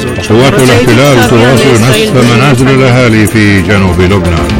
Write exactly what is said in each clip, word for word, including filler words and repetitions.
قوات الاحتلال تواصل نسف منازل الأهالي في جنوب لبنان.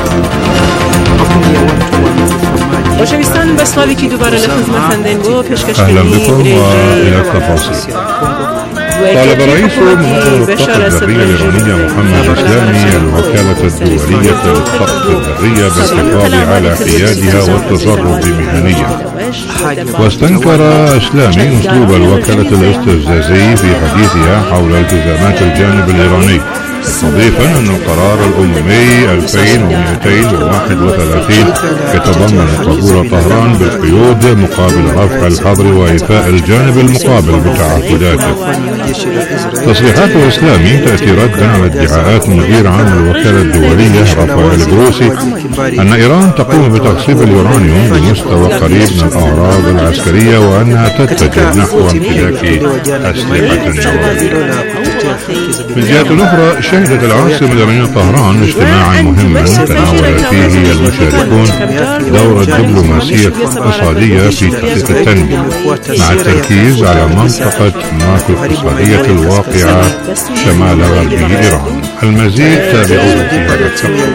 أهلا بكم وإلى التفاصيل. طالب رئيس منظمة الطاقة الذرية الإيرانية محمد إسلامي الوكالة الدولية للطاقة الذرية بالحفاظ على حيادها والتصرف مهنيا. واستنكر إسلامي أسلوب الوكالة الاستفزازي في حديثها حول التزامات الجانب الإيراني، مضيفا أن القرار الأممي ألفين ومئتين وواحد وثلاثين يتضمن قبول طهران بالقيود مقابل رفع الحظر وإيفاء الجانب المقابل بتعهداته. تصريحات إسلامي تأتي ردا على ادعاءات مدير عام الوكالة الدولية رافائيل جروسي أن إيران تقوم بتخصيب اليورانيوم بمستوى قريب من الأغراض العسكرية وأنها تتجه نحو امتلاك أسلحة نووية. من جهة أخرى، شهدت العاصمة الإيرانية طهران اجتماعا مهما تناول فيه المشاركون دور الدبلوماسية الاقتصادية في تحقيق التنمية، مع التركيز على منطقة ماكرو اقتصادية الواقعة شمال غربي إيران. المزيد تابعوه في هذا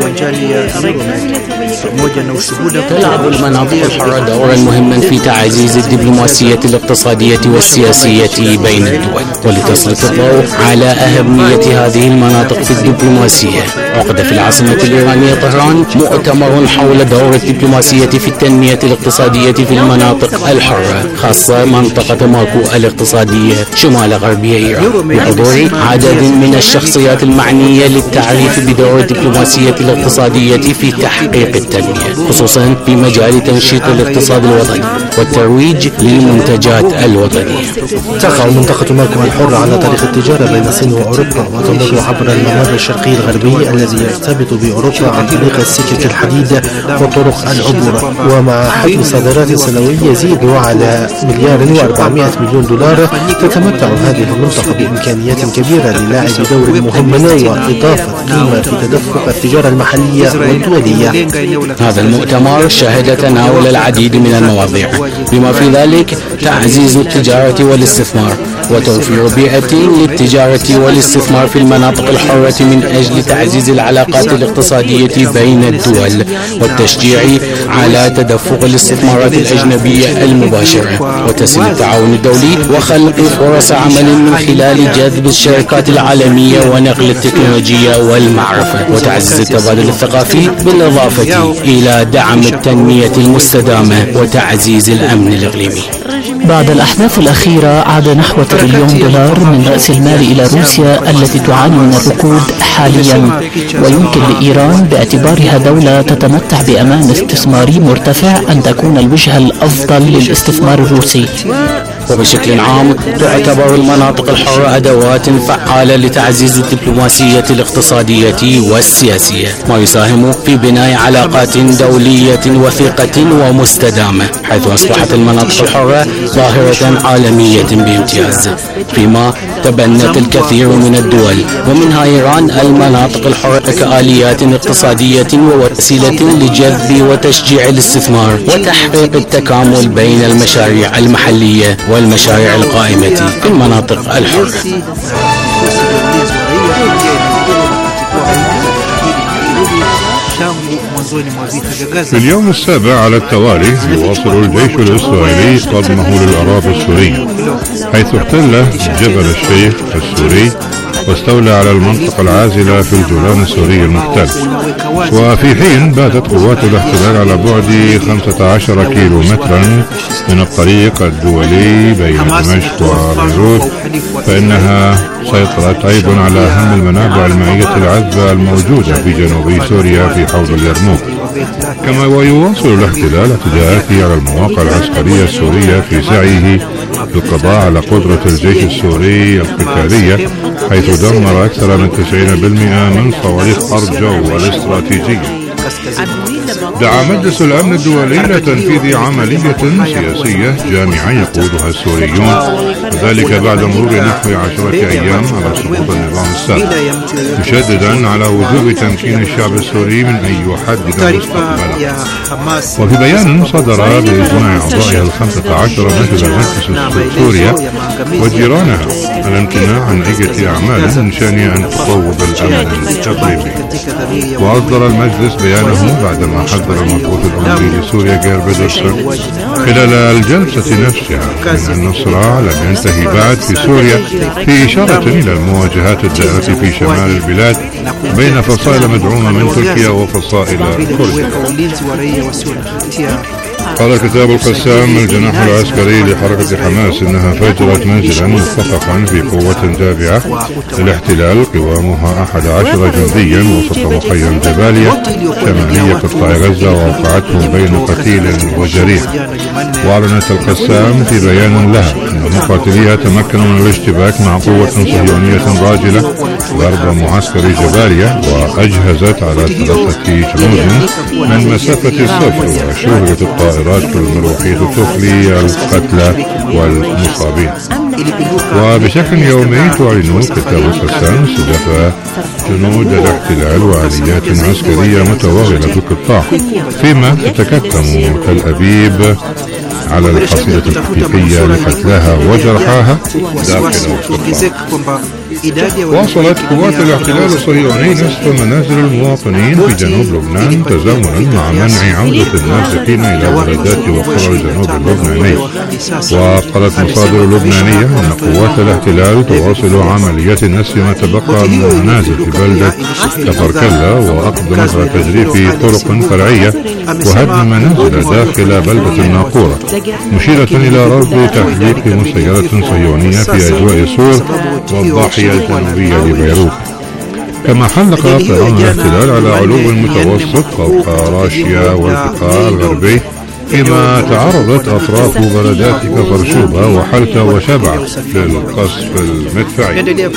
تلعب المناطق الحرة دورا مهما في تعزيز الدبلوماسية الاقتصادية والسياسية بين الدول. ولتسلط الضوء على أهمية هذه المناطق في الدبلوماسية، عقد في العاصمة الإيرانية طهران مؤتمر حول دور الدبلوماسية في التنمية الاقتصادية في المناطق الحرة، خاصة منطقة ماكو الاقتصادية شمال غربي إيران، بحضور عدد من الشخصيات المعنية للتعريف بدور الدبلوماسية الاقتصادية في تحقيق التنمية، خصوصا في مجال تنشيط الاقتصاد الوطني والترويج للمنتجات الوطنية. تقع منطقة ماكو الحرة على طريق التجارة بين الصين وأوروبا، وتمر عبر الممر الشرقي الغربي الذي يرتبط بأوروبا عن طريق السكك الحديد وطرق العبور. ومع حجم صادرات سنوي يزيد على مليار وأربعمائة مليون دولار، تتمتع هذه المنطقة بإمكانيات كبيرة للعب دور مهم وإضافة قيمة في تدفق التجارة المحلية والدولية. هذا المؤتمر شهد تناول العديد من المواضيع، بما في ذلك تعزيز التجارة والاستثمار وتوفير بيئة للتجارة والاستثمار في المناطق الحرة من أجل تعزيز العلاقات الاقتصادية بين الدول والتشجيع على تدفق الاستثمارات الأجنبية المباشرة وتسهيل التعاون الدولي وخلق فرص عمل من خلال جذب الشركات العالمية ونقل التكنولوجيا والمعرفة وتعزيز التبادل الثقافي، بالإضافة إلى دعم التنمية المستدامة وتعزيز الأمن الإقليمي. بعد الأحداث الأخيرة عاد نحو تريليون دولار من رأس المال إلى روسيا التي تعاني من الركود حاليا، ويمكن لإيران باعتبارها دولة تتمتع بأمان استثماري مرتفع أن تكون الوجهة الأفضل للاستثمار الروسي. وبشكل عام تعتبر المناطق الحرة أدوات فعالة لتعزيز الدبلوماسية الاقتصادية والسياسية، ما يساهم في بناء علاقات دولية وثيقة ومستدامة، حيث أصبحت المناطق الحرة ظاهرة عالمية بامتياز، فيما تبنت الكثير من الدول ومنها إيران المناطق الحرة كآليات اقتصادية ووسيلة لجذب وتشجيع الاستثمار وتحقيق التكامل بين المشاريع المحلية والمشاريع القائمة في المناطق الحرة. في اليوم السابع على التوالي يواصل الجيش الإسرائيلي صدمه للأراضي السورية، حيث احتل جبل الشيخ السوري واستولى على المنطقة العازلة في الجولان السوري المحتل. وفي حين باتت قوات الاحتلال على بعد خمسة عشر كيلو مترا من الطريق الدولي بين دمشق وبيروت، فإنها سيطرت أيضا على أهم المنابع المائية العذبة الموجودة في جنوب سوريا في حوض اليرموك. كما ويواصل الاحتلال اعتداءاته على المواقع العسكرية السورية في سعيه للقضاء على قدرة الجيش السوري القتالية، حيث دمر أكثر من تسعين بالمئة من صواريخ أرجو والاستراتيجية. دعا مجلس الأمن الدولي لتنفيذ عملية سياسية جامعة يقودها السوريون، وذلك بعد مرور نحو عشرة أيام على سقوط النظام السابق، مشددا على وجوب تمكين الشعب السوري من أن يحدد مستقبله. وفي بيان صدر بإجماع أعضائها الخمسة عشر نشد المجلس سوريا وجيرانها الامتناع عن أي أعمال من شأن أن تفوض الأمن الإقليمي. وأصدر المجلس بيانه بعدما حذر المبعوث الأممي لسوريا جير بيدرسون خلال الجلسة نفسها من أن الصراع لم ينتهي بعد في سوريا، في إشارة إلى المواجهات الدائرة في شمال البلاد بين فصائل مدعومة من تركيا وفصائل كردية. قال الكتاب القسام الجناح العسكري لحركة حماس إنها فجرت منزلا متفقا في قوة تابعة للاحتلال قوامها أحد عشر جنديا وسط مخيم جباليا شمالية قطاع غزة، ووقعتهم بين قتيل وجريح. وأعلنت القسام في بيان لها أن مقاتليها تمكنوا من الاشتباك مع قوة صهيونية راجلة غرب معسكر جباليا، وأجهزت على ثلاثة جنود من مسافة الصفر، وشهرت الطائرات المروحية تخلي القتلى والمصابين. وبشكل يومي تعلن كتاب القسام استهداف جنود الاحتلال وآليات عسكرية متوغلة في القطاع، فيما تتكتم تل أبيب على الحصيلة التحقيقية لقتلاها وجرحاها داخل القطاع. واصلت قوات الاحتلال الصهيوني نسف منازل المواطنين في جنوب لبنان تزامنا مع منع عودة النازحين إلى بلدات وقرى الجنوب اللبناني. وقالت مصادر لبنانية أن قوات الاحتلال تواصل عمليات نسف ما تبقى من المنازل في بلدة كفركلا، وأقدمت على تجريف طرق فرعية وهدم منازل داخل بلدة الناقورة، مشيرة إلى رفض تحريك مسيرة صهيونية في أجواء سور والضاحية الجنوبية لبيروت. كما حلق طيران الاحتلال على علو متوسط فوق راشيا والبقاع الغربي، فيما تعرضت أطراف بلدات كفر شوبة وحلتة وشبع للقصف المدفعي.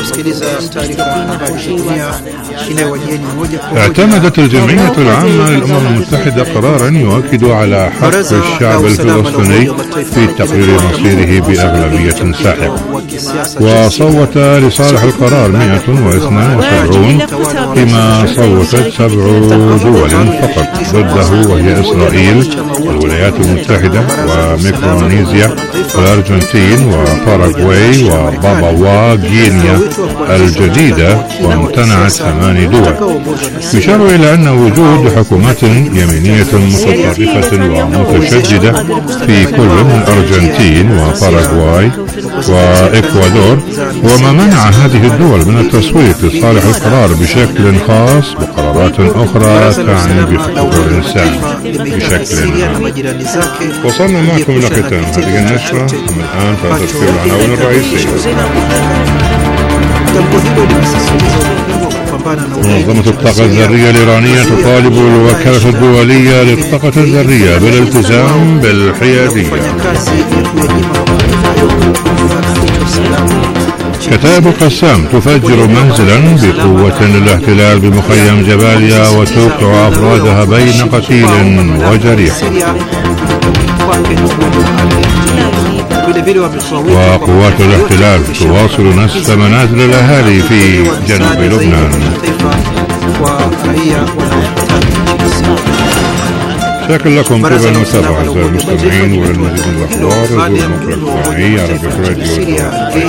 اعتمدت الجمعية العامة للأمم المتحدة قرارا يؤكد على حق الشعب الفلسطيني في تقرير مصيره بأغلبية ساحقة، وصوت لصالح القرار مئة واثنين وسبعين، فيما صوتت سبع دول فقط ضده، وهي إسرائيل والولايات المتحدة وميكرونيزيا والأرجنتين وباراغواي وبابوا غينيا الجديدة، وامتنعت ثمان دول. يشار إلى أن وجود حكومات يمينية متطرفة ومتشددة في كل من الأرجنتين وباراغواي وإكوادور، وما منع هذه الدول من التصويت لصالح القرار بشكل خاص بقرارات أخرى تعني بحقوق الإنسان بشكل عام. وصلنا معكم إلى ختام هذه النشرة، أما الآن فتذكر العناوين الرئيسية. منظمة الطاقة الذرية الإيرانية تطالب الوكالة الدولية للطاقة الذرية بالالتزام بالحيادية. كتائب القسام تفجر منزلا بقوة للاحتلال بمخيم جباليا وتوقع أفرادها بين قتيل وجريح. وقوات الاحتلال تواصل نسف منازل الأهالي في جنوب لبنان. شكرا لكم طيب المتابعة أعزائي المستمعين، وللمزيد من الأخبار زوروا الموقع الإلكتروني عربي راديو.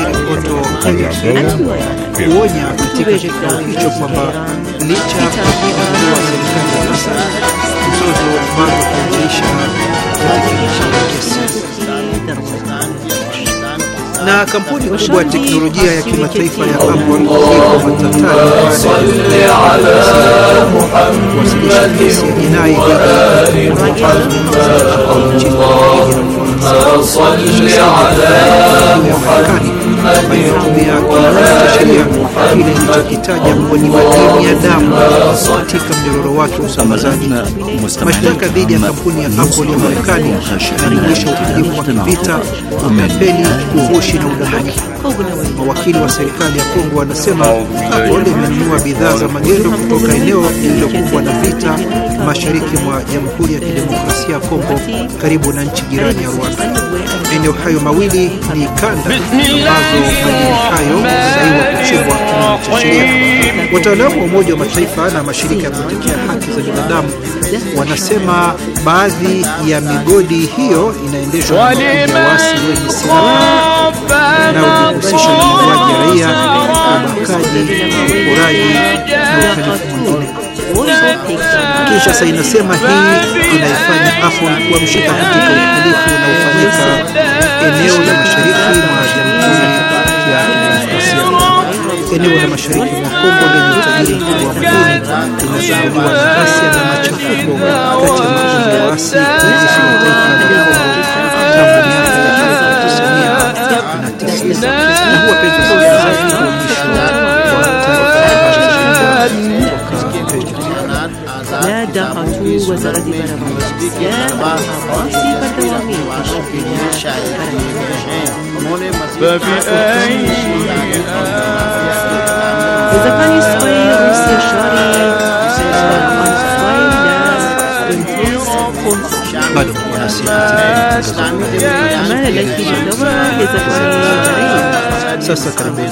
kuonya katika kikao hicho kwamba licha ya kuwa serikali ya sasa mzozo bado kuanzisha na kampuni kubwa ya teknolojia ya kimataifa ya Apple iko matatani baada ya kuwasilisha kesi ya jinai dhidi ya kile kilichokitaja kuwa ni madini ya damu katika mnyororo wake wa usambazaji. Mashtaka dhidi ya kampuni ya Apple ya Marekani yanajumuisha uhalifu wa kivita, utapeli, uvushi na udanganyifu. Mawakili wa serikali ya Kongo wanasema Apple imenunua bidhaa za magendo kutoka eneo lililokumbwa na vita mashariki mwa Jamhuri ya Kidemokrasia ya Kongo karibu na nchi jirani ya Rwanda. Maeneo hayo mawili ni kanda ambazo madini hayo hudaiwa kuchimbwa kinyume cha sheria. Wataalamu wa Umoja wa Mataifa na mashirika ya kutetea haki za binadamu wanasema baadhi ya migodi hiyo inaendeshwa na makundi ya waasi wenye silaha inayojihusisha na mauaji ya raia, ubakaji, uporaji na uhalifu mwingine. Kinshasa inasema hii inaifanya Apple kuwa mshirika katika uhalifu unaofanyika eneo la mashariki mwa Jamhuri ya Kidemokrasia. Eneo la mashariki mwa Kongo lenye utajiri mkubwa wa madini linashambuliwa na ghasia na machafuko kati ya makundi ya waasi na jeshi la taifa la Kongo tangu miaka ya elfu tisa mia tisini na huwa penzi zaidi wa mwisho wa taarifa لا دقة وزارة برامج إذا كان يستوي روسيا شاري bado sasa karibuni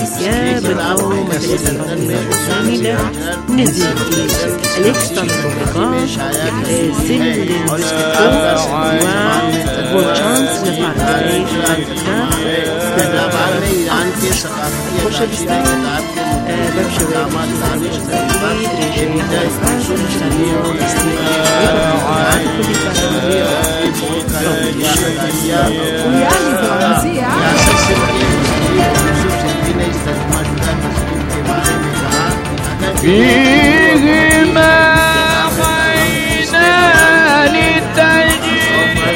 فيهما عينان تجري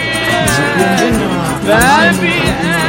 فبأي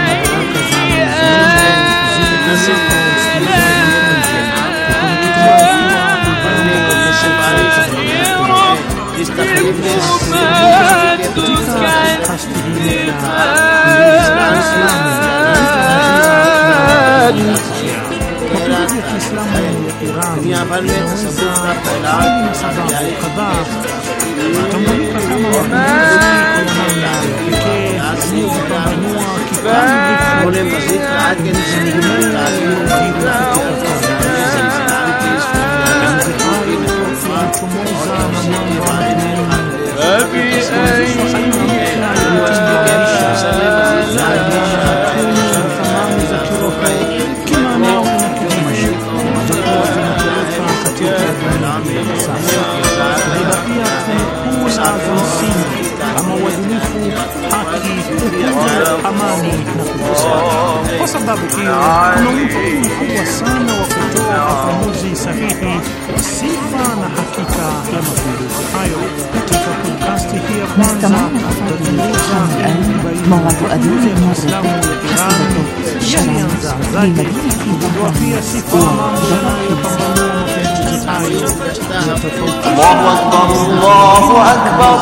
kama uadilifu, haki, uhuru, amani na kudumisha. Kwa sababu hiyo kuna umuhimu mkubwa sana wa kutoa ufafanuzi sahihi wa sifa na hakika ya mapinduzi hayo. Katika podcasti hii ya kwanza tutazungumza mada adui ya Muislamu ya Iran yalianza zaidi kugundua pia sifa na mamlaka ya pambano mapinduzi hayo. Allahu Akbar, Allahu Akbar,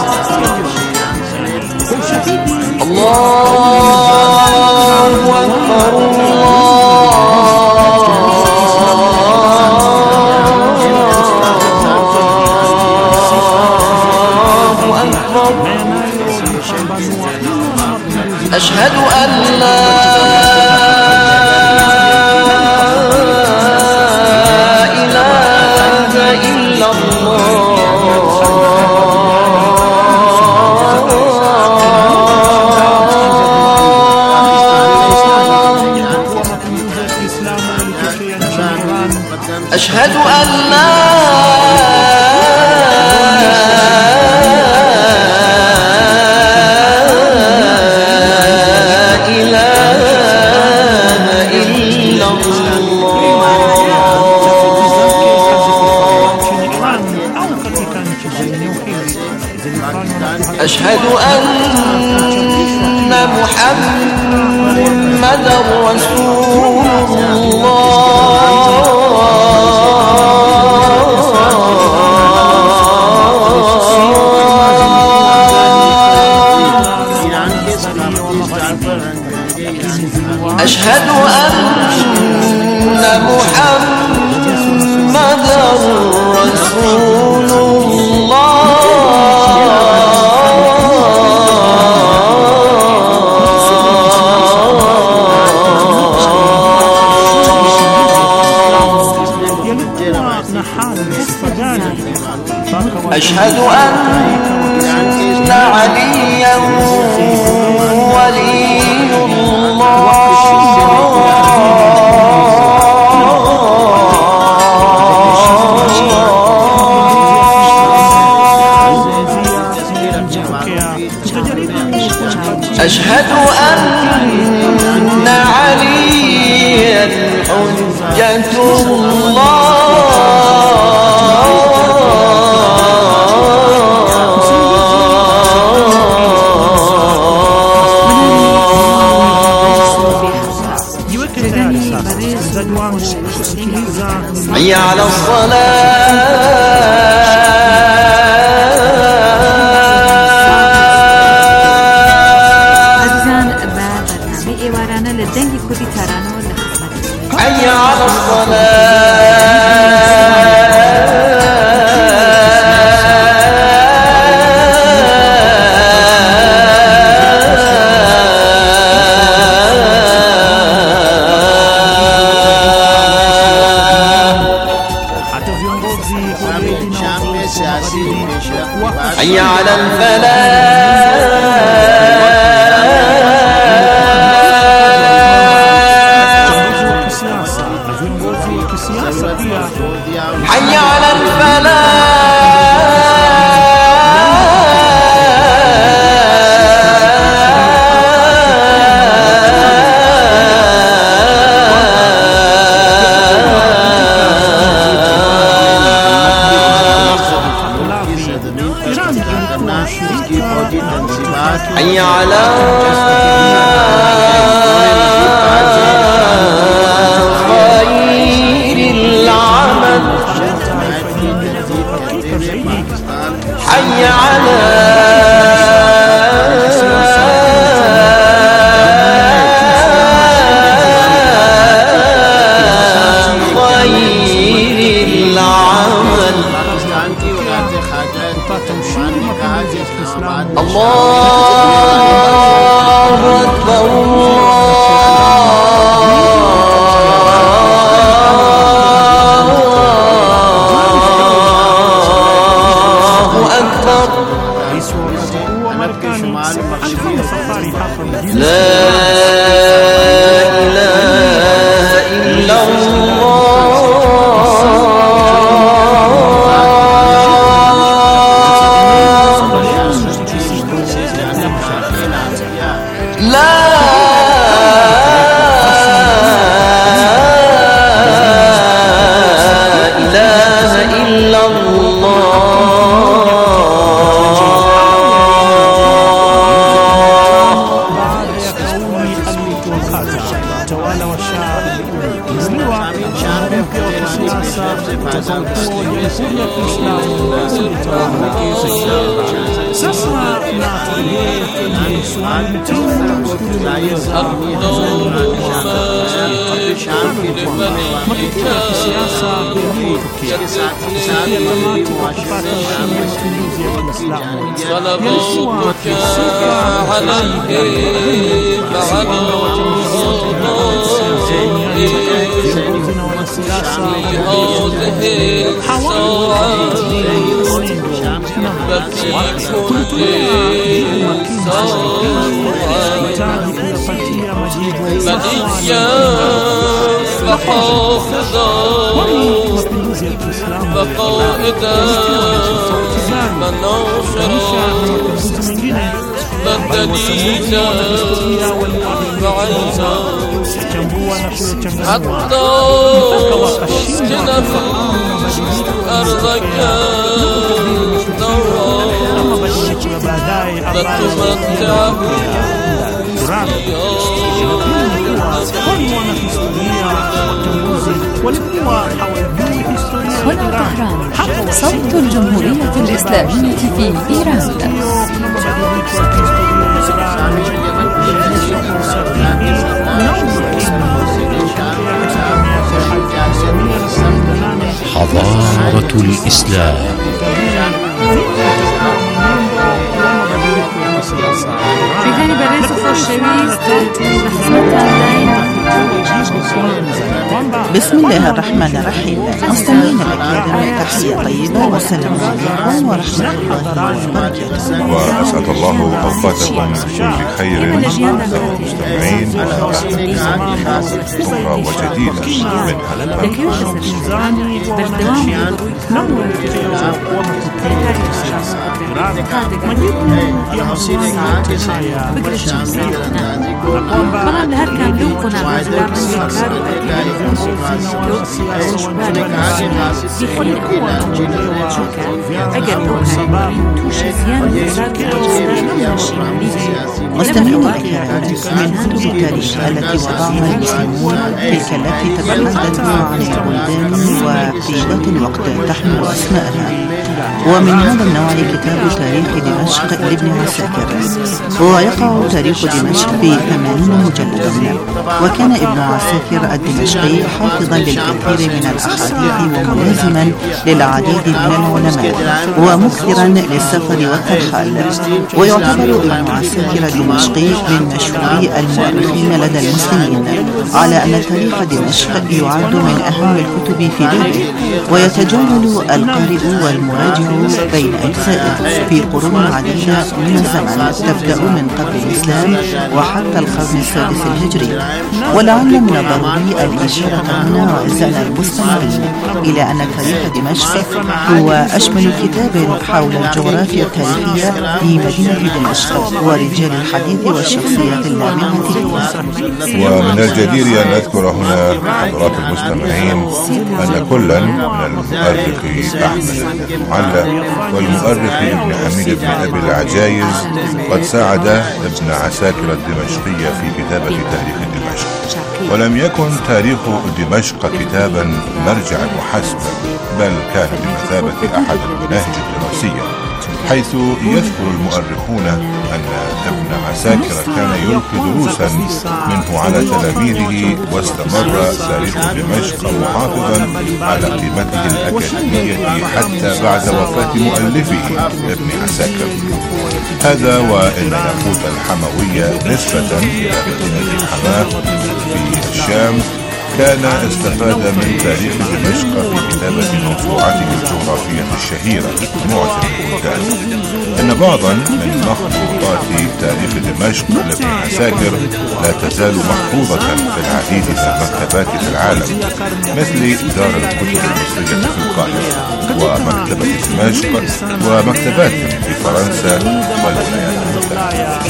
Allahu Akbar, Allahu Akbar. Ashhadu an la أشهد أن لا إله إلا الله أشهد أن محمدا رسول الله أشهد أن أشهد أن عليا ولي الله أشهد أن عليا حجة الله حي على الصلاة حي على حي على الفلاح حي على حي على خير العمل حي على الله أكبر الله أكبر لا إله إلا صلواتك عليه فعلى بديا فحافظا فقائدا مناصرا بدليلا وعيسا حتى اسكن في أرضك دورا فتمتعه هنا طهران صوت الجمهورية الإسلامية في إيران. حضارة الإسلام بجانب الرئيس الخشبي بسم الله الرحمن الرحيم. مستمعين الأكارم، تحية طيبة والسلام عليكم ورحمة الله وبركاته. وأسعد الله أوقاتكم بكل خير المستمعين أخرى وجديدة من هذا مستمعين الأكارم، من كتب التاريخ التي وضعها المسلمون تلك التي تتحدث عن البلدان وفي ذات الوقت تحمل أسماءها. ومن هذا النوع كتاب تاريخ دمشق لابن عساكر، ويقع تاريخ دمشق في ثمانين مجلدا. وكان ابن عساكر الدمشقي حافظا للكثير من الأحاديث وملازما للعديد من العلماء ومكثرا للسفر والترحال. ويعتبر ابن عساكر الدمشقي من مشهور المؤرخين لدى المسلمين، على أن تاريخ دمشق يعد من أهم الكتب في بابه، ويتجول القارئ والمراجع بين أجزائه في قرون عديدة من الزمن، تبدأ من قبل الإسلام وحتى القرن السادس الهجري. ولعل من الضروري الإشارة هنا وإزاء المستمعين إلى أن تاريخ دمشق هو أشمل كتاب حول الجغرافيا التاريخية في مدينة دمشق ورجال الحديث والشخصيات اللامعة فيها. ومن الجدير أن نذكر هنا حضرات المستمعين أن كلا من المؤرخ أحمد المعلى والمؤرخ ابن حميد بن أبي العجايز قد ساعد ابن عساكر الدمشقي في كتابة تاريخ دمشق. ولم يكن تاريخ دمشق كتابا مرجعا وحسبا، بل كان بمثابة أحد المناهج الدراسية، حيث يذكر المؤرخون أن ابن عساكر كان يلقي دروسا منه على تلاميذه، واستمر تاريخ دمشق محافظا على قيمته الأكاديمية حتى بعد وفاة مؤلفه ابن عساكر. هذا وإن ياقوت الحموية نسبة إلى مدينة حماه في الشام كان استفاد من تاريخ دمشق في كتابة موسوعته الجغرافية الشهيرة معجم البلدان. إن بعضا من مخطوطات تاريخ دمشق لابن عساكر لا تزال محفوظة في العديد من المكتبات في العالم، مثل دار الكتب المصرية في القاهرة ومكتبة دمشق ومكتبات في فرنسا والولايات المتحدة.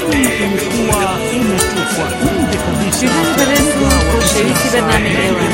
Kushiriki barnamij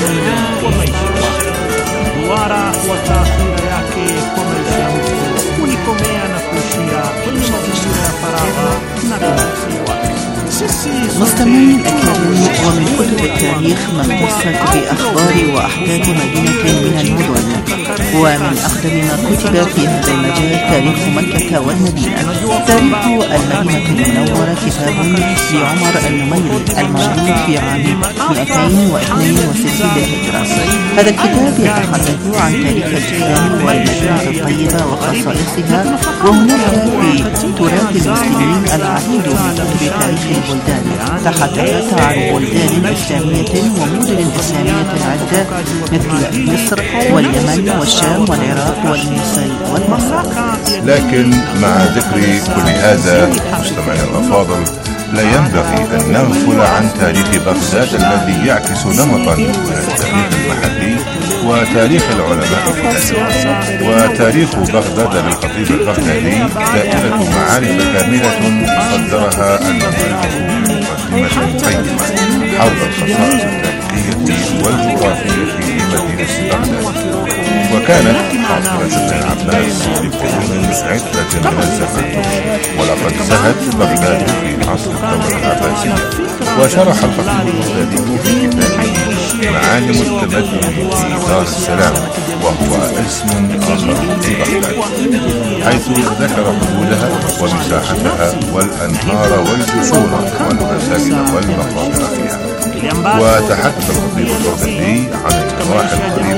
duara wa taathira yake kwa maisha ya mtu ulikomea na kuishia kwenye mazingira ya faragha na binafsi wake. مستمعين الأكارم، ومن كتب التاريخ ما اختصت بأخبار وأحداث مدينة من المدن. ومن أقدم ما كتب في هذا المجال تاريخ مكة والمدينة. تاريخ المدينة المنورة كتاب لعمر النميري الموجود في عام مئتين واثنين وستين للهجرة. هذا الكتاب يتحدث عن تاريخ الإسلام والمدينة الطيبة وخصائصها. وهناك في تراث المسلمين العديد من كتب تاريخ البلدان تحدثت عن بلدان إسلامية ومدن إسلامية عدة مثل مصر واليمن والشام والعراق والموصل والبصرة. لكن مع ذكر كل هذا مستمعينا الأفاضل، لا ينبغي أن نغفل عن تاريخ بغداد الذي يعكس نمطا من التاريخ المحلي وتاريخ العلماء في ذلك. وتاريخ بغداد للخطيب البغدادي دائرة معارف كاملة صدرها المؤلف بمقدمة قيمة حول الخصائص التاريخية والجغرافية في مدينة بغداد. وكانت عاصمة ابن العباس لقرون عدة من الزمن، ولقد زهت بغداد في عصر الدولة العباسية. وشرح الخطيب البغدادي في كتابه معالم التمدن في دار السلام، وهو اسم آخر لبغداد، حيث ذكر حدودها ومساحتها والأنهار والجسور والمساجد والمقابر فيها. وتحدث الخطيب البغدادي عن النواحي القريبة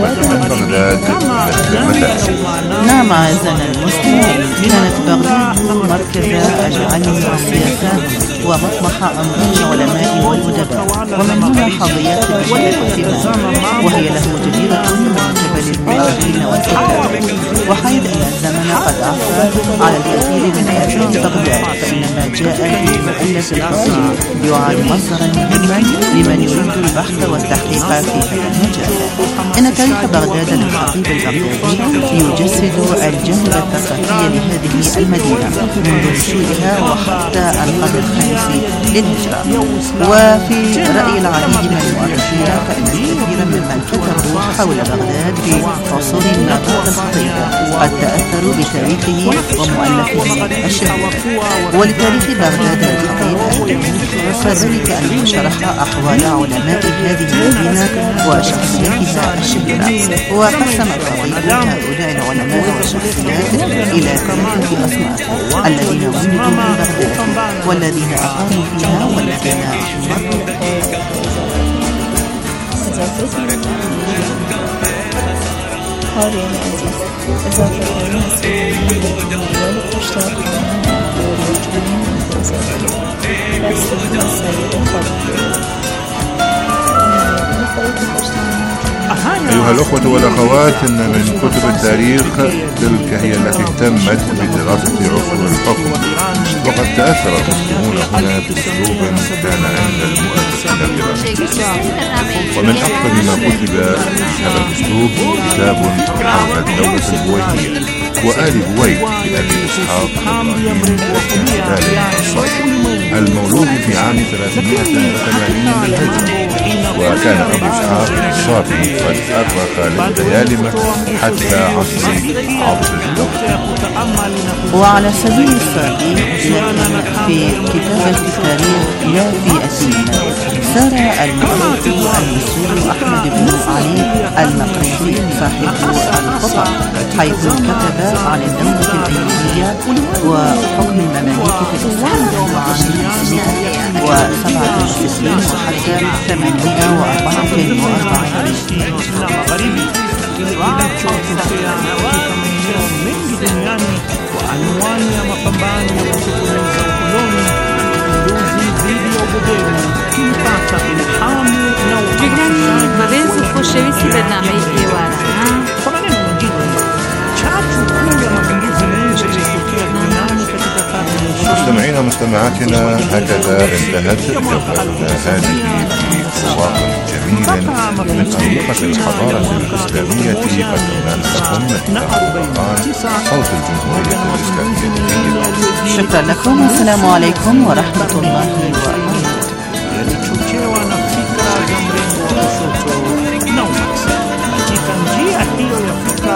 بغداد متى؟ نعم أعزائنا المستمعين، كانت بغداد مركز العلم والسياسات ومطمح أنظار العلماء والأدباء، ومن هنا حظيات البشرية اهتماما، وهي له جديرة من قبل المعلمين والكتاب. وحيث أن الزمن قد عفى على الكثير من آثار بغداد، فإن ما جاء في المؤلف القصير يعد مصدرا مهما لمن يريد البحث والتحقيق في هذا المجال. إن تاريخ بغداد للخطيب البغدادي يجسد الجانب الثقافي لهذه المدينة منذ نشوئها وحتى القرن الخامس للهجرة. وفي رأي العديد من المؤرخين فإن الكثير ممن كتبوا حول بغداد في عصور ما بعد الخطيب قد تأثروا بتاريخه ومؤلفه الشهير. ولتاريخ بغداد للخطيب فذلك أنه شرح أحوال علماء هذه المدينة وشخصياتها الشهيرة، وقسم الخطيب هؤلاء العلماء والشخصيات إلى ثلاثة أصناف: الذين ولدوا في بغداد، والذين أقاموا فيها، والذين مروا. هاري العزيز إضافة إلى والاشتراك أيها الأخوة والأخوات، إن من كتب التاريخ تلك هي التي اهتمت بدراسة عصور الحكم، وقد تأثر المسلمون هنا بأسلوب كان عند المؤرخين الإيرانيين. ومن أكثر ما كتب هذا الأسلوب كتاب حول الدولة البويهية وآل بويه لأبي إسحاق إبراهيم الثالث الصالح المولود في عام ثلاثمائة وثمانين للهجرة. وكان أبو إسحاق الصافي قد أرخ للديالمة حتى عصر عبد الدولة. وعلى سبيل الصافي لكن في كتابة التاريخ لا في أسمها، سار المؤرخ المسؤول أحمد بن علي المقريزي صاحب الخطط، حيث كتب عن الدولة الأيوبية وحكم المماليك في الإسلام عام ستمائة وسبعة وستين وحتى ثمانمائة وأربعة وأربعين. وعنوani ya mapambano ya kutekeleza ukoloni mapinduzi dhidi ya ubeberu kilipata ilhamu na uhamasishaji kushiriki barnamij Iwana. Kwa maneno mengine, chachu kuu ya mapinduzi mengi yaliyotokea duniani katika karne ya ishirini. مستمعينا ومستمعاتنا، هكذا انتهت جولتنا هذه في سواق جميل من أنظمة الحضارة الإسلامية قد نالتكم من قرآن صوت الجمهورية الإسلامية. شكرا لكم، والسلام عليكم ورحمة الله وبركاته. yalichochewa na fikra za mrengo wa kushoto na umaksi. Katika njia hiyo ya fikra,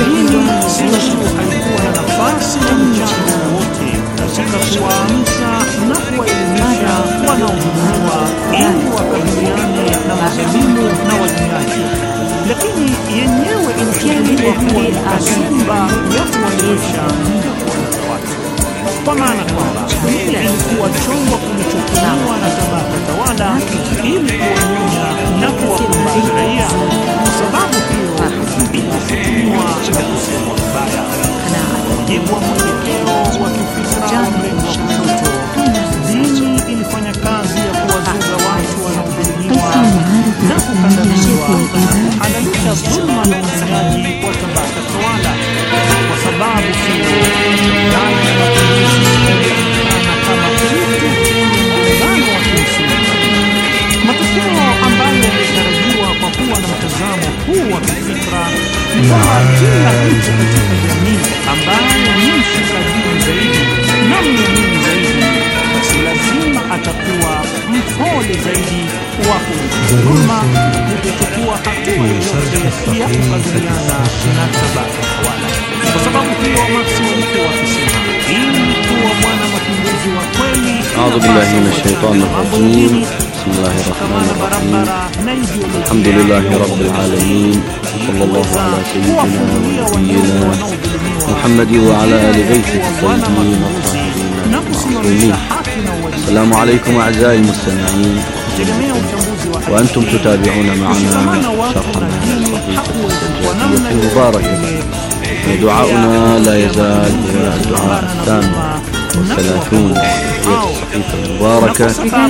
Yesu alikuwa na nafasi na mchango wote katika kuwaamsha na kuwaelimisha wanaodhulumiwa ili wakabiliane na madhalimu na wanyonyaji, lakini yenyewe ilichukuliwa kuwa ni katiba ya kuwaelimisha watu, kwa maana kwamba dunia ilikuwa chombo kilichotumiwa na tabaka tawala ili kuwanyonya na kuwakumbaza raia, kwa sababu hiyo ilishutumiwa na kusemwa vibaya. Mujibu wa mwelekeo wa kifikra wa mrengo wa kushoto, dini ilifanya kazi ya kuwazuga watu wanaodhulumiwa na kukandamizwa kuhalalisha dhuluma na unyonyaji wa tabaka tawala, kwa sababu hiyo ndani ya mapinduzi yalionekana kama kitu muungano wa kimsingi. Matokeo ambayo yalitarajiwa kwa kuwa na mtazamo huu wa kifikra ni kwamba kila mtu katika jamii ambaye ni mshikaji zaidi na mnyamini zaidi, basi lazima atakuwa mpole zaidi wa kudhuluma, kutochukua hatua yoyote ya kukabiliana na tabaka tawala. Kwa sababu hiyo Marx walikuwa wakisema ili kuwa mwana mapinduzi wa kweli, أعوذ بالله من الشيطان الرجيم. بسم الله الرحمن الرحيم. الحمد لله رب العالمين، وصلى الله على سيدنا ونبينا محمد وعلى آل بيته الطيبين الطاهرين المعصومين. السلام عليكم أعزائي المستمعين، وأنتم تتابعون معنا شرح منهج الصحيح تحية مباركة. دعاؤنا لا يزال هو الدعاء الثامن والثلاثون في الصحيفة المباركة،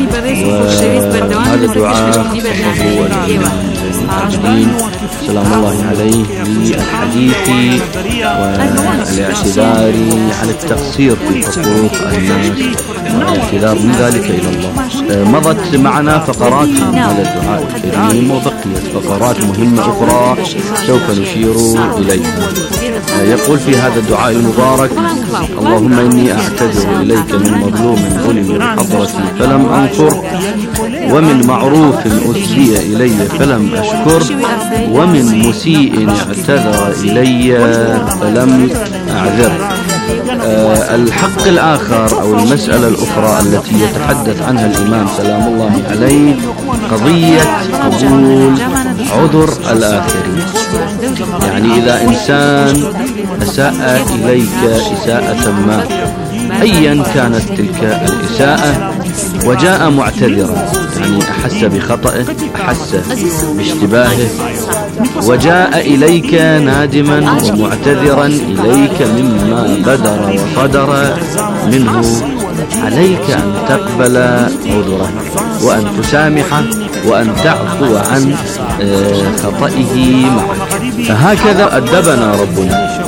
وهذا الدعاء خصصه العاجلين سلام الله عليه للحديث والاعتذار عن التقصير في حقوق الناس والاعتذار من ذلك إلى الله. مضت معنا فقرات من هذا الدعاء الكريم وبقيت فقرات مهمة أخرى سوف نشير إليها. يقول في هذا الدعاء المبارك: اللهم إني أعتذر إليك من مظلوم ظلم بحضرتي فلم أنصر، ومن معروف أسدي إلي فلم أشكر، ومن مسيء اعتذر إلي فلم أعذر. أه الحق الآخر أو المسألة الأخرى التي يتحدث عنها الإمام سلام الله عليه قضية قبول عذر الآخرين. يعني إذا إنسان أساء إليك إساءة ما أيا كانت تلك الإساءة وجاء معتذرا، يعني أحس بخطئه، أحس باشتباهه، وجاء إليك نادما ومعتذرا إليك مما بدر وصدر منه، عليك أن تقبل عذره وأن تسامحه وأن تعفو عن خطئه معك. فهكذا أدبنا ربنا،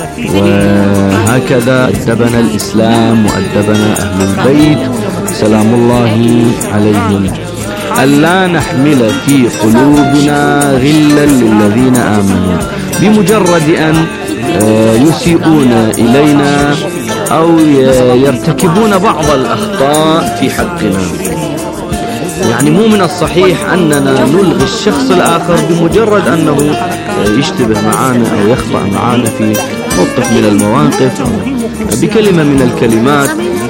وهكذا أدبنا الإسلام وأدبنا أهل البيت سلام الله عليهم، ألا نحمل في قلوبنا غلا للذين آمنوا بمجرد أن يسيئون إلينا أو يرتكبون بعض الأخطاء في حقنا. يعني مو من الصحيح أننا نلغي الشخص الآخر بمجرد أنه يشتبه معنا أو يخطأ معنا في موقف من المواقف بكلمة من الكلمات،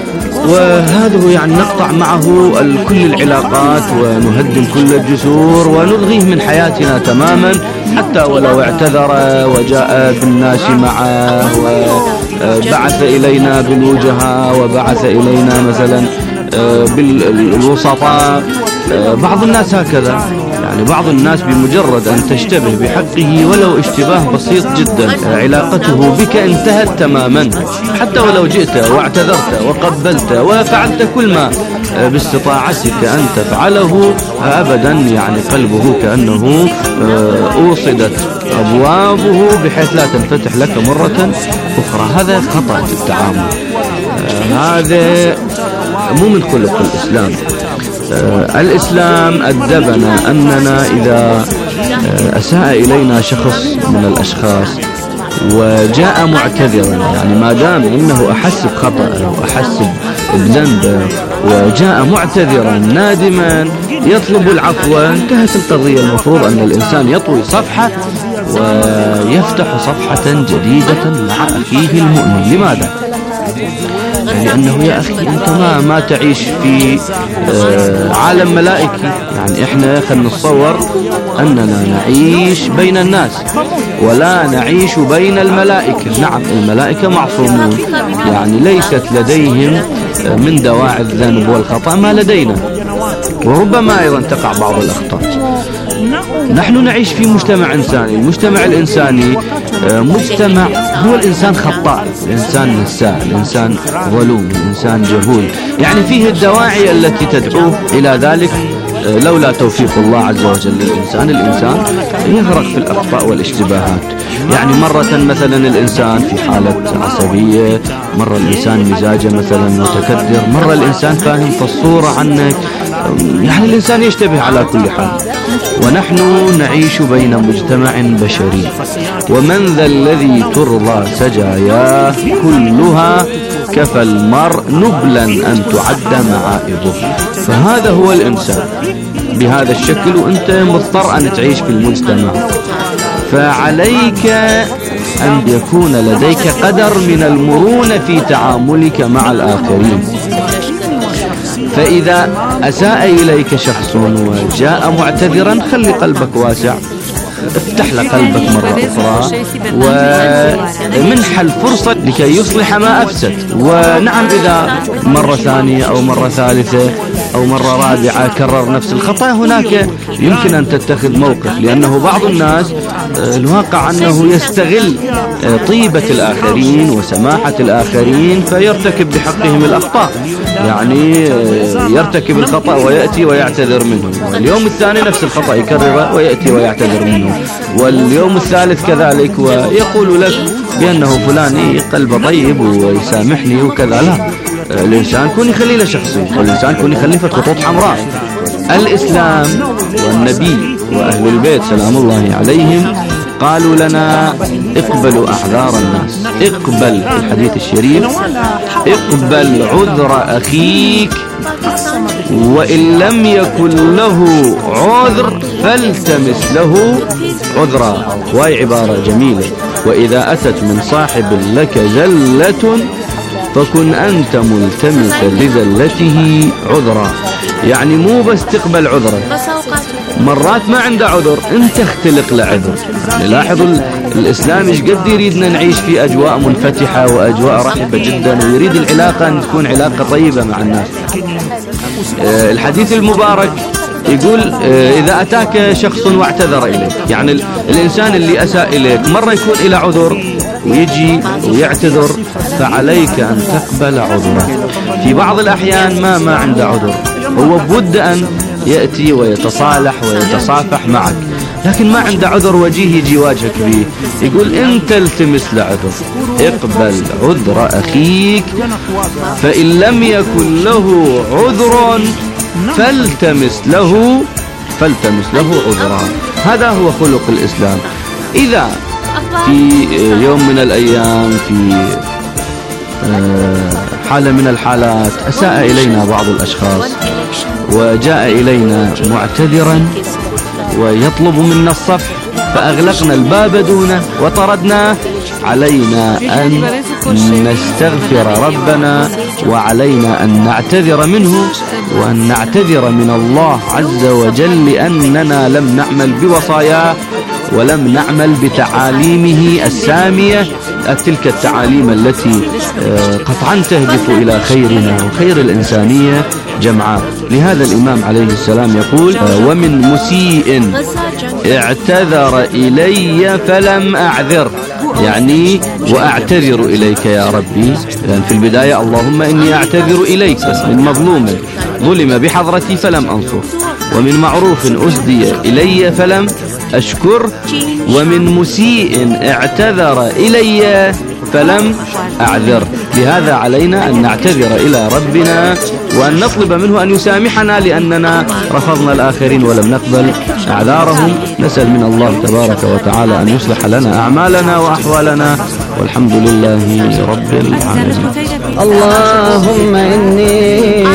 وهذا يعني نقطع معه كل العلاقات ونهدم كل الجسور ونلغيه من حياتنا تماما، حتى ولو اعتذر وجاء بالناس معه وبعث إلينا بالوجهاء وبعث إلينا مثلا بالوسطاء. بعض الناس هكذا، يعني بعض الناس بمجرد أن تشتبه بحقه ولو اشتباه بسيط جدا علاقته بك انتهت تماما، حتى ولو جئت واعتذرت وقبلت وفعلت كل ما باستطاعتك أن تفعله، أبدا يعني قلبه كأنه أوصدت أبوابه بحيث لا تنفتح لك مرة أخرى. هذا خطأ في التعامل، هذا مو من خلق الإسلام. آه الإسلام أدبنا أننا إذا آه أساء إلينا شخص من الأشخاص وجاء معتذرا، يعني ما دام إنه أحس بخطأ وأحس بذنب وجاء معتذرا نادما يطلب العفو، انتهت القضية. المفروض أن الإنسان يطوي صفحة ويفتح صفحة جديدة مع أخيه المؤمن. لماذا؟ لأنه يا أخي أنت ما ما تعيش في عالم ملائكي. يعني إحنا خلينا نتصور أننا نعيش بين الناس ولا نعيش بين الملائكة. نعم الملائكة معصومون، يعني ليست لديهم من دواعي الذنب والخطأ ما لدينا، وربما أيضا تقع بعض الأخطاء. نحن نعيش في مجتمع إنساني. المجتمع الإنساني مجتمع هو الإنسان خطاء، الإنسان نساء، الإنسان ظلوم، الإنسان جهول، يعني فيه الدواعي التي تدعوه إلى ذلك. لولا توفيق الله عز وجل للإنسان، الإنسان يغرق في الأخطاء والاشتباهات. يعني مرة مثلا الإنسان في حالة عصبية، مرة الإنسان مزاجه مثلا متكدر، مرة الإنسان فاهم في الصورة عنك، يعني الإنسان يشتبه على كل حال. ونحن نعيش بين مجتمع بشري، ومن ذا الذي ترضى سجاياه كلها كفى المرء نبلا أن تعد معائبه. فهذا هو الإنسان بهذا الشكل، وأنت مضطر أن تعيش في المجتمع. فعليك أن يكون لديك قدر من المرونة في تعاملك مع الآخرين. فإذا أساء إليك شخص وجاء معتذرا، خلي قلبك واسع، افتح له قلبك مرة أخرى ومنح الفرصة لكي يصلح ما أفسد. ونعم إذا مرة ثانية أو مرة ثالثة أو مرة رابعة كرر نفس الخطأ، هناك يمكن أن تتخذ موقف، لأنه بعض الناس الواقع أنه يستغل طيبة الآخرين وسماحة الآخرين فيرتكب بحقهم الأخطاء، يعني يرتكب الخطأ ويأتي ويعتذر منه، واليوم الثاني نفس الخطأ يكرره ويأتي ويعتذر منه، واليوم الثالث كذلك ويقول لك بأنه فلان قلبه طيب ويسامحني وكذا. لا، الإنسان كون يخلي له شخصية، والإنسان كون يخلي له خطوط حمراء. الإسلام والنبي وأهل البيت سلام الله عليهم قالوا لنا اقبلوا أعذار الناس، اقبل في الحديث الشريف اقبل عذر أخيك وإن لم يكن له عذر فالتمس له عذرا. وهي عبارة جميلة، وإذا أتت من صاحب لك زلة فكن أنت ملتمسا لزلته عذرا، يعني مو بس تقبل عذره، مرات ما عنده عذر انت اختلق له عذر. نلاحظ الإسلام ايش قد يريدنا نعيش في أجواء منفتحة وأجواء رحبة جدا، ويريد العلاقة أن تكون علاقة طيبة مع الناس. آه الحديث المبارك يقول آه إذا أتاك شخص واعتذر إليك، يعني الإنسان اللي أساء إليك مرة يكون إلى عذر ويجي ويعتذر، فعليك أن تقبل عذره. في بعض الأحيان ما ما عنده عذر، هو بود أن يأتي ويتصالح ويتصافح معك، لكن ما عنده عذر وجيه يجي واجهك به، يقول انت التمس له عذر، اقبل عذر أخيك فإن لم يكن له عذر فالتمس له فالتمس له عذرا. هذا هو خلق الإسلام. إذا في يوم من الأيام في حالة من الحالات أساء إلينا بعض الأشخاص وجاء إلينا معتذرا ويطلب منا الصفح فأغلقنا الباب دونه وطردناه، علينا أن نستغفر ربنا وعلينا أن نعتذر منه وأن نعتذر من الله عز وجل لأننا لم نعمل بوصاياه ولم نعمل بتعاليمه السامية، تلك التعاليم التي قطعا تهدف إلى خيرنا وخير الإنسانية جمعاء. لهذا الإمام عليه السلام يقول ومن مسيء اعتذر إلي فلم أعذر، يعني وأعتذر إليك يا ربي، لأن في البداية اللهم إني أعتذر إليك، بس من مظلوم ظلم بحضرتي فلم أنصر، ومن معروف أسدي إلي فلم أشكر، ومن مسيء اعتذر إلي فلم أعذر. لهذا علينا أن نعتذر إلى ربنا وأن نطلب منه أن يسامحنا لأننا رفضنا الآخرين ولم نقبل أعذارهم. نسأل من الله تبارك وتعالى أن يصلح لنا أعمالنا وأحوالنا، والحمد لله رب العالمين. اللهم إني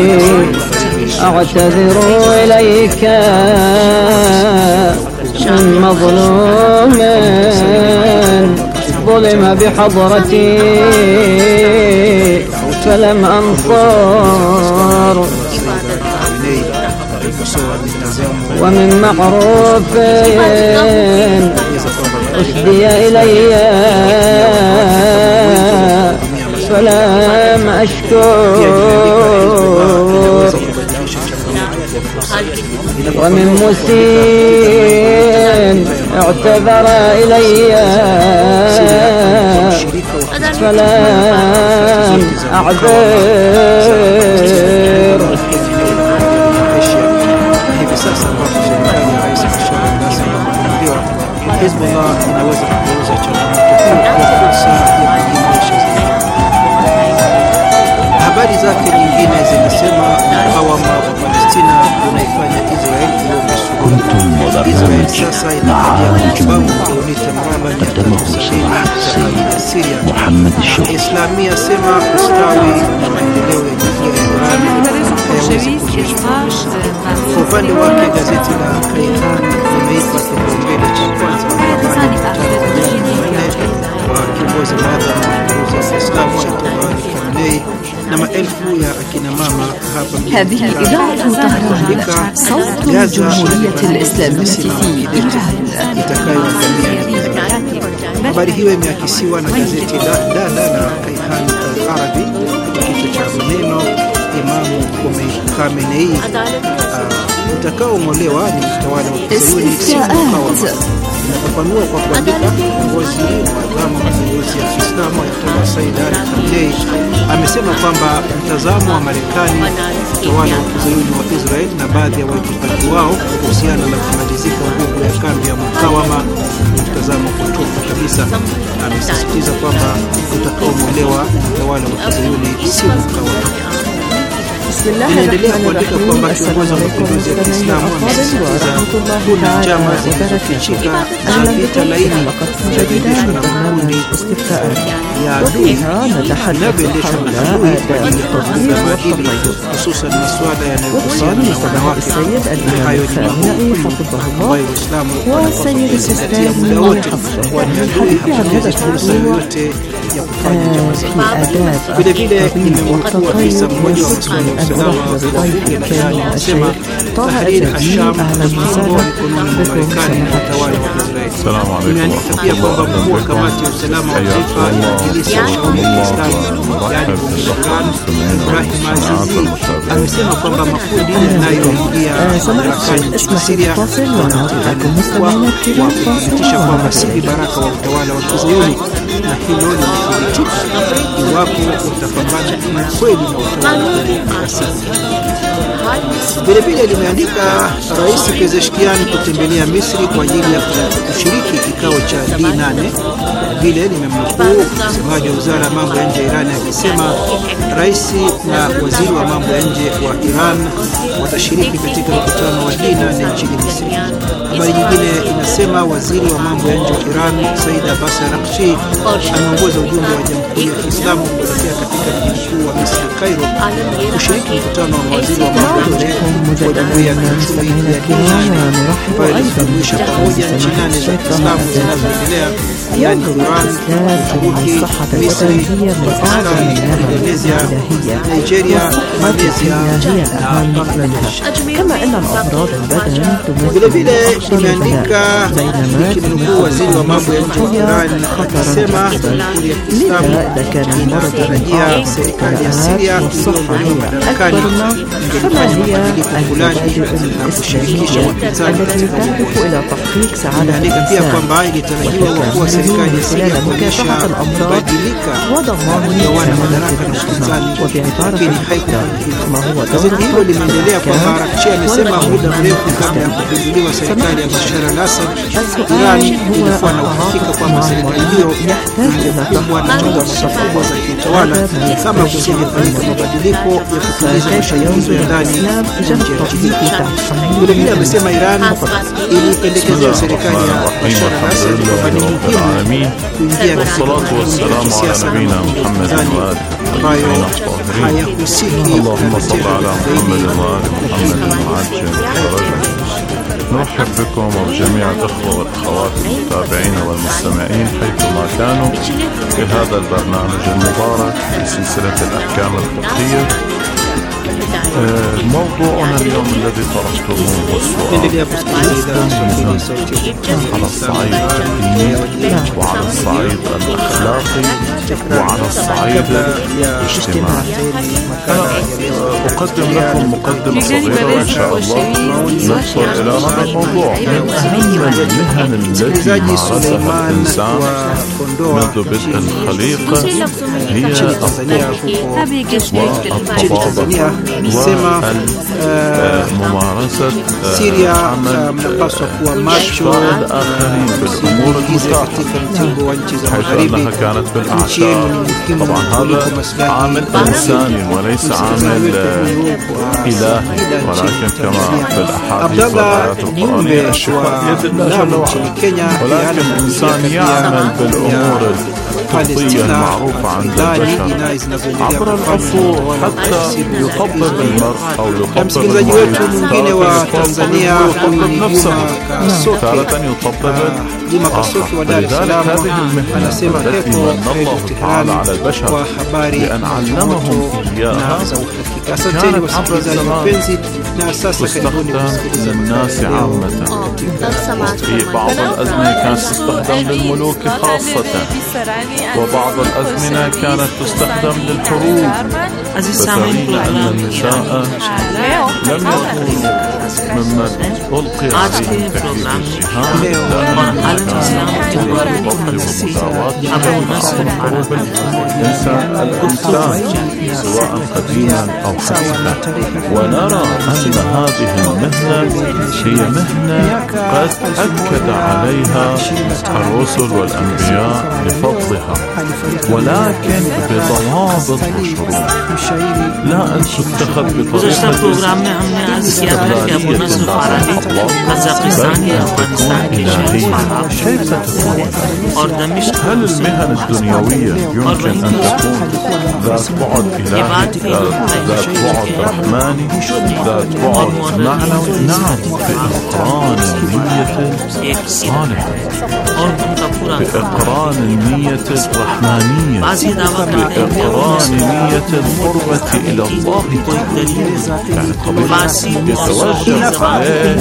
أعتذر إليك من مظلوم ظلم بحضرتي فلم أنصر، ومن معروف أسدي إلي فلم أشكر، ومن مسيء اعتذر إلي فلم أعذر. Hezbollah inaweza kugeuza changamoto kwa fursa ya kujiimarisha zaidi. Habari zake nyingine zinasema mukawama wa Palestina unaifanya Israeli Israeli sasa inafanya mabavu kuunita mraba ya Syria. Islamia sema ustawi na maendeleo ya jamhuri ya Iran hayawezi kuzushwa. Kwa upande wake gazeti la Kayhan limeipa kipaumbele cha kwanza wa kiongozi mwadhamu wa Islamu Ayatollah Ali Khamenei na maelfu ya akina mama hapa mjini. هذه إذاعة طهران صوت الجمهورية الإسلامية في إيران. Habari hiyo imeakisiwa na gazeti la Dala la Kayhan Al-Arabi, kichwa cha maneno Imamu Khomeini Khamenei uh, utakaong'olewa ni utawala wa Kizayuni si mukawama. Inafafanua kwa kuandika, kiongozi mwadhamu wa mapinduzi ya Kiislamu Ayatollah Said Ali Khamenei amesema kwamba mtazamo wa Marekani, utawala wa Kizayuni wa Israel na baadhi ya waitifaki wao kuhusiana na kumalizika nguvu ya kambi ya mukawama ni mtazamo potofu kabisa. Amesisitiza kwamba utakaong'olewa utawala wa Kizayuni si mukawama. Inaendelea kuandika kwamba kiongozi wa mapinduzi ya Kiislamu amesisitiza kuna njama zilizofichika za vita laini vinavyoendeshwa na makundi ya adui vinavyoendeshwa na adui kwa ajili ya kuvuruga maadili, hususan masuala yanayohusiana na wanawake, na hayo ni makundi ambayo Uislamu wanapaswa kuzingatia muda wote, kwani adui hapotezi fursa yoyote ya kufanya njama zake. Vile vile nimemnukuu afisa mmoja wa masuala ya usalama wa bunge la Iran anasema Tahrir al-Sham iko mikononi mwa Marekani na utawala wa Israeli. Imeandika pia kwamba mkuu wa kamati ya usalama wa taifa ya Majlisi ya Ushauri ya Kiislamu yaani Iran Ibrahim Azizi amesema kwamba makundi yanayoingia madarakani nchini Syria wanathibitisha kwamba si vibaraka wa utawala wa Kizayuni, na hilo linathibitika iwapo utapambana kweli na utawala wa Vile vile limeandika Rais Pezeshkian kutembelea Misri kwa ajili ya kushiriki kikao cha D nane. Vile nimemnukuu msemaji wa wizara ya mambo ya nje ya Iran akisema rais na waziri wa mambo ya nje wa Iran watashiriki katika mkutano wa D nane nchini Misri. Habari nyingine inasema waziri wa mambo ya nje wa Iran Said Abbas Araghchi anaongoza ujumbe wa Jamhuri ya Kiislamu kuelekea katika mji mkuu wa Misri Cairo kushiriki mkutano wa waziri wa mambo ya nje wa Jumuiya ya Kiuchumi ya Kiislamu ambayo inajumuisha pamoja nchi nane za Kiislamu zinazoendelea, yaani Iran, Uturuki, Misri, Pakistan, Indonesia, Nigeria, Malaysia na Bangladesh. Vile vile imeandika nikimnukuu waziri wa mambo ya nje wa Iran akisema Jamhuri ya Kiislamu inatarajia serikali ya Syria iliyoondolewa madarakani ingefanya mabadiliko fulani na kushirikisha wapinzani katika uongozi. Imeandika pia kwamba ilitarajiwa wakuu wa serikali ya Syria kuonyesha kubadilika kugawana madaraka na upinzani, lakini haikufanikiwa. Gazeti hilo limeendelea kwamba Araghchi amesema muda mrefu kabla ya kupinduliwa serikali ya Bashar al-Assad, Iran ilikuwa na uhakika kwamba serikali hiyo ingekumbwa na changamoto kubwa za kiutawala kama kusingefanyika mabadiliko ya kutuliza mashinikizo ya ndani ya nchi ya nchi hiyo. Vile vile amesema Iran ilipendekezea serikali ya Bashar al-Assad kwamba ni muhimu kuingia katika mazungumzo ya kisiasa na upinzani ambayo hayahusiki na vitendo vya kigaidi. نرحب بكم وبجميع الأخوة والأخوات المتابعين والمستمعين حيثما كانوا في هذا البرنامج المبارك في سلسلة الأحكام الفقهية. موضوعنا اليوم الذي طرحتموه هو السؤال على الصعيد الديني وعلى الصعيد الأخلاقي وعلى الصعيد الاجتماعي. أقدم لكم مقدمة صغيرة وإن شاء الله ندخل إلى هذا الموضوع. من أهم المهن التي مارسها الإنسان منذ بدء الخليقة هي الطبابة وممارسة عمل إشفاء الآخرين بالأمور المتاحة، حيث أنها كانت بالأعشاب. طبعا هذا عامل إنساني وليس عامل إلهي، ولكن كما في الأحاديث والآيات القرآنية الشفاء بيد الله جل وعلا، ولكن الإنسان يعمل بالأمور الطبية المعروفة عند البشر عبر العصور حتى يطبب المرء أو يطبب المريض، يطبب نفسه، تارة يطبب الآخر. لذلك هذه المهنة التي من الله تعالى على البشر بأن علمهم إياها كانت عبر الزمان تستخدم للناس عامة. في بعض الأزمنة كانت تستخدم للملوك خاصة، وبعض الأزمنة كانت تستخدم للحروب بترين أن النساء لم يكونوا ممن ألقي عليهم تكليف الجهاد لأنهم كانوا بالضبط ومساواة حقوق الإنسان الإنسان سواء قديما أو حديثا. ونرى أن هذه المهنة هي مهنة قد أكد عليها الرسل والأنبياء لفضلها، ولكن بضوابط وشروط، لا أن تتخذ بطريقة استغلالية بعض بل أن تكون إلهية. كيف تكون؟ هل المهن الدنيوية يمكن أن تكون ذات بعد إلهي، ذات بعد رحماني، ذات بعد معنوي؟ نعم، بإقران النية الصالحة، بإقران النية الرحمانية، بإقران نية القربة إلى الله. يعني طبيعي يتوجب عليه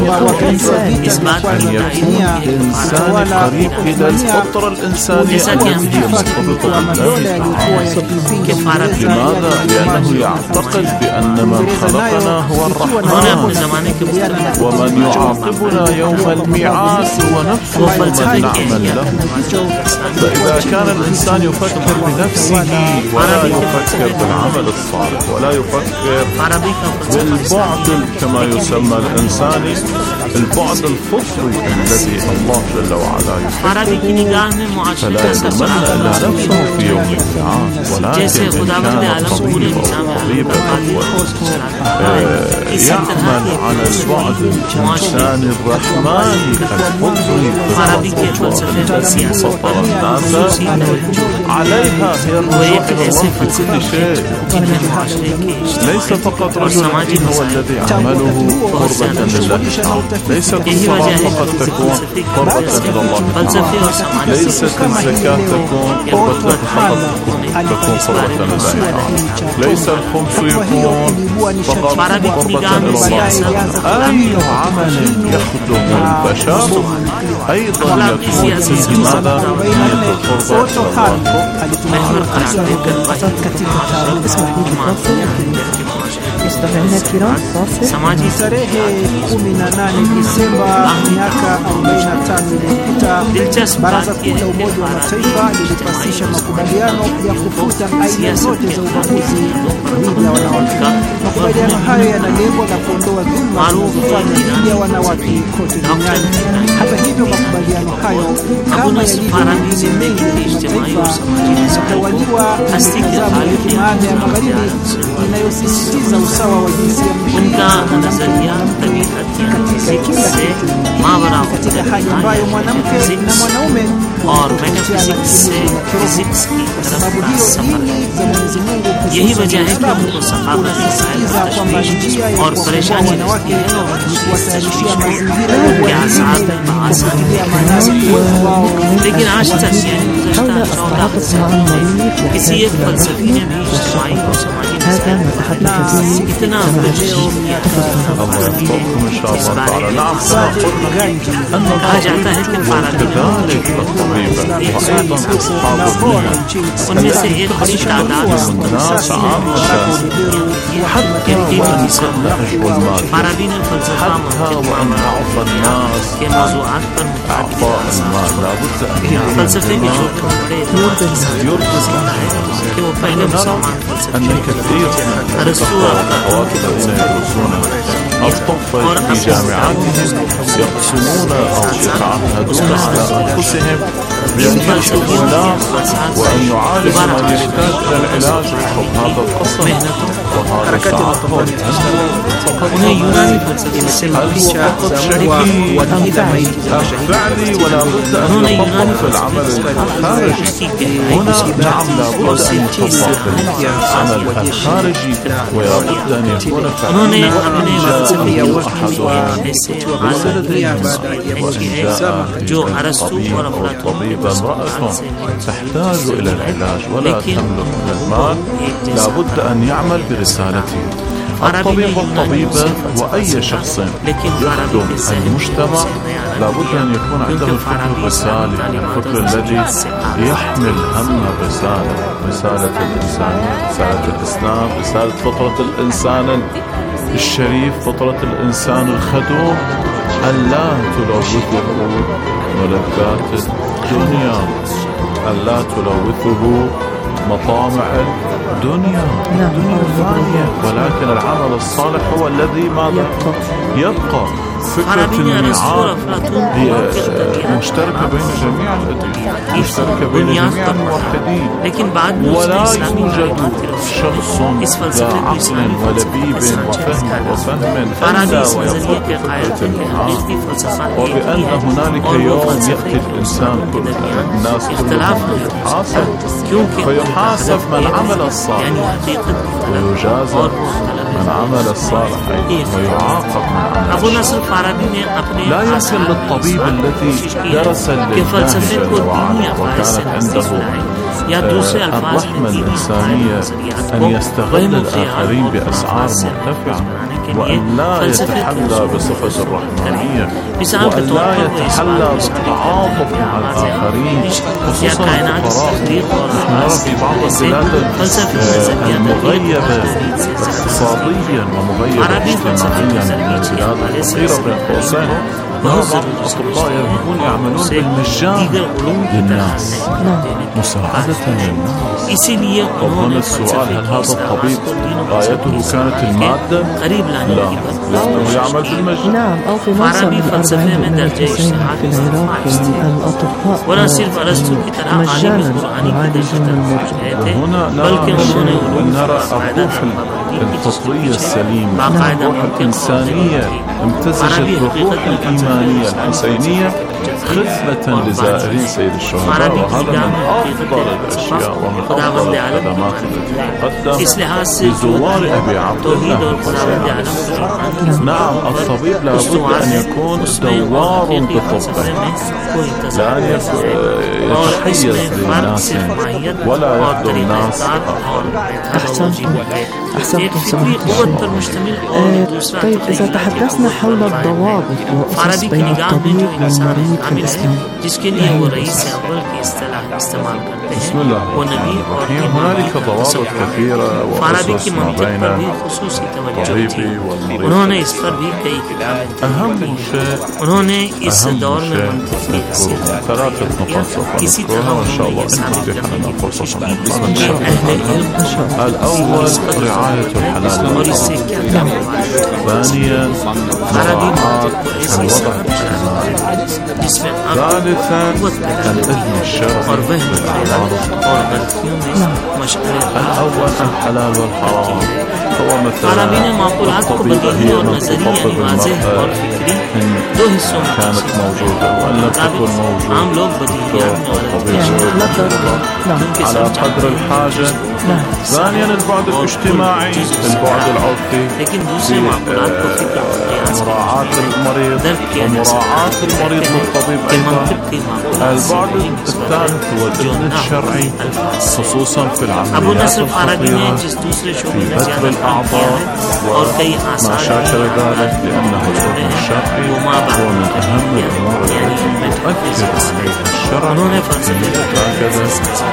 أن يكون إنسان قريب إلى الفطرة الإنسانية التي هي مرتبطة بالله. لماذا؟ لأنه يعتقد بأن من خلقنا هو الرحمن، ومن يعاقبنا يوم الميعاد هو نفسه من نعمل له. فإذا كان الإنسان يفكر بنفسه ولا يفكر بالعمل الصالح ولا يفكر بالبعد كما يسمى الإنساني، البعد الفطري الذي الله جل وعلا يحبه، فلا يتمنى إلا نفسه في يوم الميعاد. ولكن إن كان طبيبا طبيبا يعمل على البعد الإنساني الرحماني الفطري الذي فطر الناس عليها، هي الرجوع إلى الله في كل شيء. ليس فقط رجل هو الذي عمله قربة لله تعالى، ليست الصلاة فقط تكون قربة إلى الله تعالى، ليست الزكاة تكون قربة فقط تكون قربة لله تعالى، ليس الخمس يكون فقط قربة إلى الله تعالى. أي عمل يخدم البشر أيضا يكون في ماذا؟ قربة Mustafidina kiram samaji tarehe kumi na nane Disemba miaka arobaini na tano iliyopita, Baraza Kuu la Umoja wa Mataifa lilipasisha makubaliano ya kufuta aina zote za ubaguzi dhidi ya wanawake. Makubaliano hayo yana lengo la kuondoa dhuluma zinazofanywa dhidi ya wanawake kote duniani. Hata hivyo, makubaliano hayo kama yalivyo mengine mengi ya kimataifa yanatawaliwa na mitazamo ya kimaada ya Magharibi inayosisitiza usawa wa jinsia katika hali ambayo mwanamke na mwanaume wanatofautiana kimwili na kiroho. Kwa sababu hiyo, dini za Mwenyezi Mungu hususan Uislamu unasisitiza kwamba njia ya kuwakomboa wanawake ni kuwatayarishia mazingira ya kuwatia maanani uwepo wao. حول أصطلاح الصراع المريض وحدة الفلسفية هذا ما تحدث به كما أن شاء الله تعالى. نعم، كما قلنا أن الطبيب كذلك الطبيب وأيضا أصحاب الدنيا الناس عامة حتى النساء والمال، حتى وأن أعطى الناس أعطاء المال لابد أن يعمل يركز نرى أن كثير من الأخوات الذين يدرسون الطب في جامعاتهم يقسمون أو يتعهدون على أنفسهم بأن يكشفوا الناس وأن يعالجوا من يحتاج إلى العلاج بحب هذا القصر وهذا التعهد. هل هو فقط شكلي أم فعلي؟ ولا بد أن يطبق في العمل الخارجي. هنا نعم لابد أن يطبق في العمل الخارجي، ولا بد أن يكون فعليا جاء أحدها بسلدين وإن جاء طبيب أو طبيبة امرأة تحتاج إلى العلاج ولا تملك من المال، لابد أن يعمل برسالته. الطبيب والطبيبة وأي شخص يخدم المجتمع لابد أن يكون عنده الفكر الرسالي، الفكر الذي يحمل هم الرسالة، رسالة الإنسانية، رسالة الإسلام، رسالة فطرة الإنسان الشريف، فطرة الإنسان الخدوم، أن لا تلوثه ملذات الدنيا، أن لا تلوثه مطامع الدنيا، الدنيا فانية، ولكن العمل الصالح هو الذي ماذا يبقى. فكرة النعام هي مشتركة بين جميع الأديان، مشتركة بين جميع الموحدين، ولا يوجد شخص ذا عقل ولبيب وفهم وفهم إلا ويقول بفكرة النعام، وبأن هنالك يوم يأتي الإنسان كل الناس كلهم يتحاسب، فيحاسب من عمل الصالح ويجازى من عمل الصالح ويعاقب من عمل الصالح. لا يمكن للطبيب الذي درس اللجان وكانت عنده الرحمة الإنسانية أن يستغل الآخرين بأسعار مرتفعة، وأن لا يتحلى بصفة الرحمانية، وأن لا يتحلى بالتعاطف مع الآخرين خصوصا الفقراء. نحن نرى في بعض البلاد المغيبة اقتصاديا ومغيبة اجتماعيا من البلاد الفقيرة بين قوسين، بعض الأطباء يذهبون يعملون بالمجان للناس مساعدة للناس. وهنا السؤال، هل هذا الطبيب غايته كانت المادة؟ لا، لأنه يعمل بالمجان. نعم، أو في معظم الأربعين من التسعين في العراق الأطباء مجانا يعالجون المرضى. وهنا نرى الروح الفطرية السليمة، الروح الإنسانية امتزجت بالروح الإيمانية الحسينية خدمة لزائرين سيد الشهداء، وهذا من أفضل الأشياء ومن أفضل الخدمات التي تقدم لزوار أبي عبد الله الحسين. نعم، الطبيب لابد أن يكون دوار بطبه، لا أن يتحيز للناس ولا يخدم الناس. أحسنتم أحسنتم سمعتم. طيب، إذا تحدثنا حول الضوابط وأسس بين الطبيب والمريض في الإسلام، بسم الله الرحمن الرحيم. هنالك ضوابط كثيرة وأسس ما بين الطبيب والمريض. أهم شيء أهم شيء نذكره ثلاثة نقاط سوف نذكرها وإن شاء الله إن أتيح لنا فرصة أخرى نشرح عنها. الأول رعاية الحلال والحرام، ثانيا مراعاة الوضع الاجتماعي، ثالثا الإذن الشرعي بالأعراض. الأول الحلال والحرام، هو مثلا الطبيبة هي من تطبب المرأة إن كانت موجودة وإن لم تكن موجودة على قدر الحاجة. ثانيا البعد الاجتماعي، البعد العرفي في مراعاة المريض ومراعاة المريض للطبيب أيضا. البعد الثالث هو الإذن الشرعي، خصوصا في العمليات الخطيرة في بذل الأعضاء وما شاكل ذلك، لأنه الإذن الشرعي هو من أهم الأمور التي تؤثر عليها الشرع هكذا.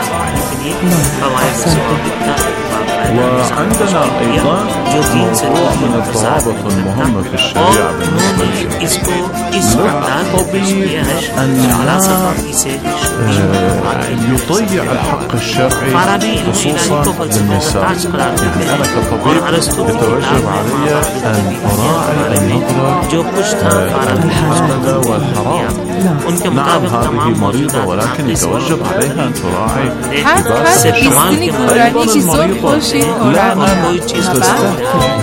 وعندنا أيضا موضوع من الضوابط المهمة في الشريعة بالنسبة للطبيب أن يطيع الحق الشرعي خصوصا للنساء. يعني أنا كطبيب يتوجب علي أن أراعي النظرة الحلال والحرام. نعم، هذه مريضة ولكن يتوجب عليها أن تراعي لباس الشمال. أيضا المريضة لا أن تستهتر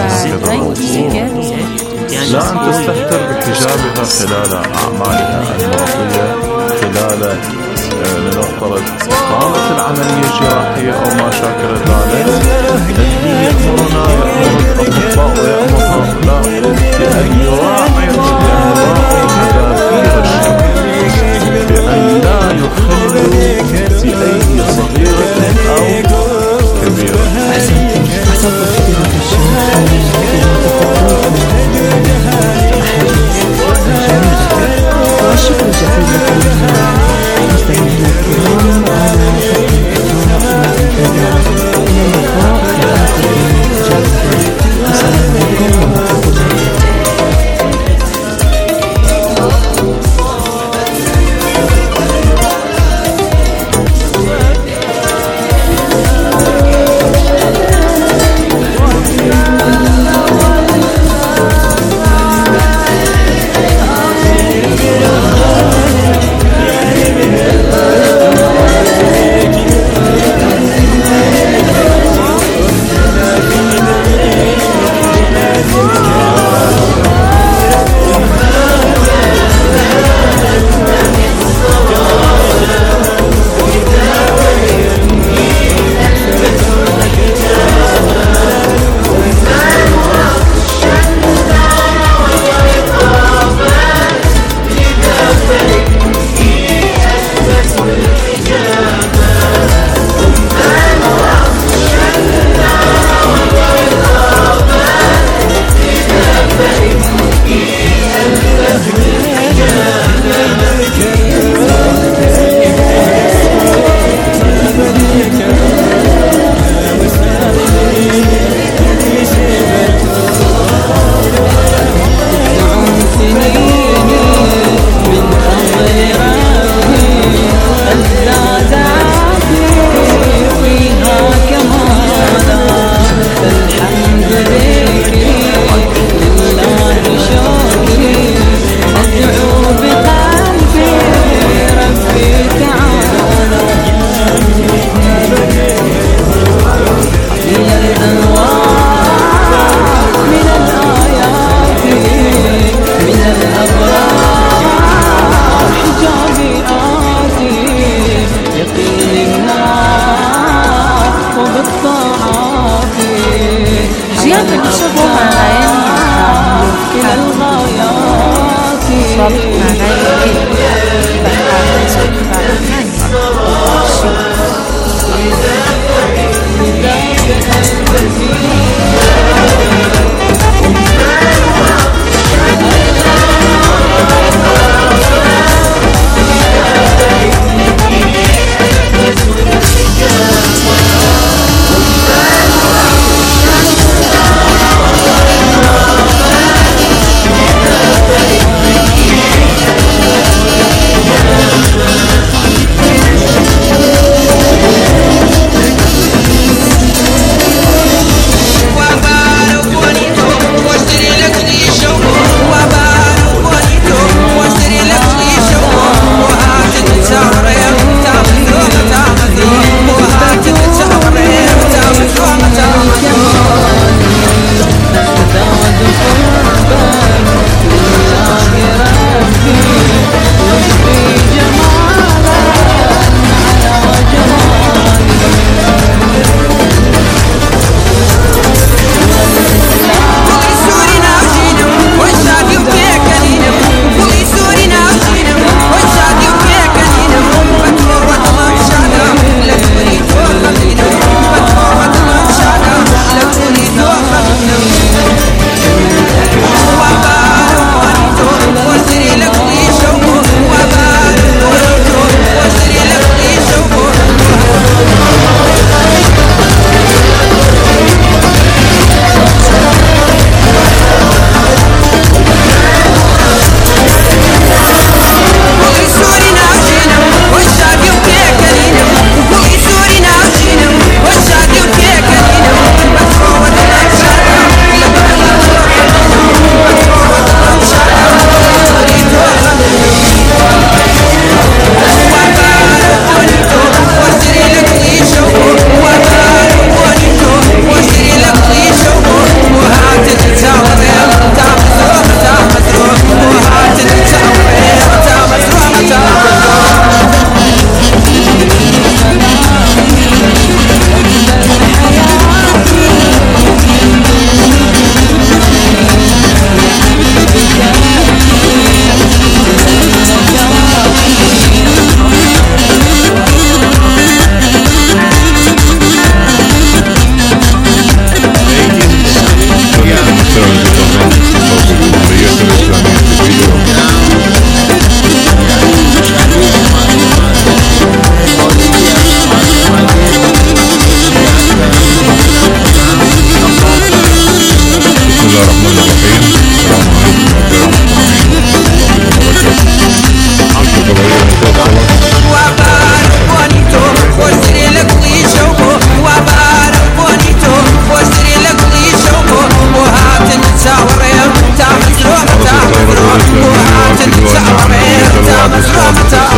لا أن تستهتر بحجابها خلال أعمالها المرضية، خلال لنفترض إقامة العملية الجراحية أو ما شاكل ذلك. الذي يأمرنا يأمر الأطباء ويأمر هؤلاء بأن يراعي تدابير الشرع، بأن لا يخلوا في أي صغيرة أو كبيرة. أحسنتم أحسنتم كثيرا في الشيء.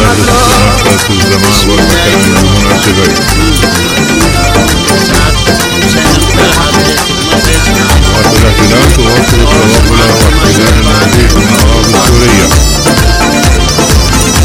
درجة الحرارة في الزمان والمكان المناسبين.